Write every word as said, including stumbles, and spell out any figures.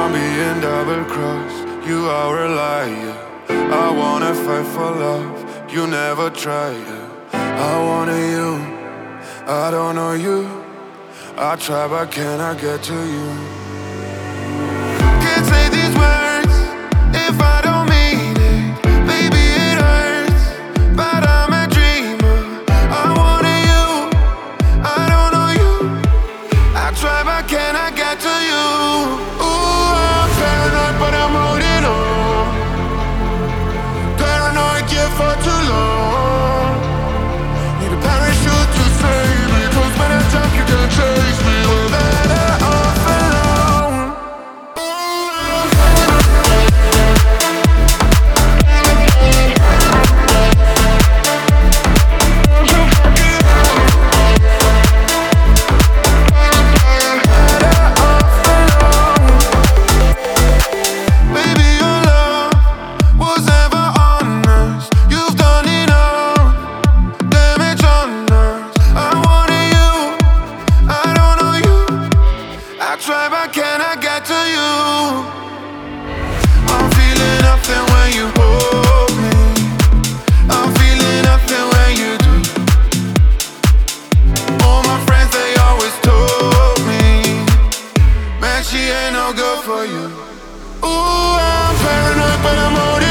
I'm being double crossed, you are a liar. I wanna fight for love, you never tried it. I wanted you, I don't know you. I try but can I get to you? Can't say these words if I don't mean it. Baby, it hurts, but I'm a dreamer. I wanted you, I don't know you. I try but can I get to you? Ooh, I'm paranoid but I'm holding on. Paranoid, yeah, for too long. Need a parachute to save me, 'cause when I jump you can't chase me. We're better off alone. Baby, your love was never honest. You've done enough damage on us. I wanted you, I don't know you. I try but can I get to you? I'm feeling nothing when you hold me. I'm feeling nothing when you do. All my friends, they always told me, man, she ain't no good for you. Ooh, I'm paranoid but I'm holding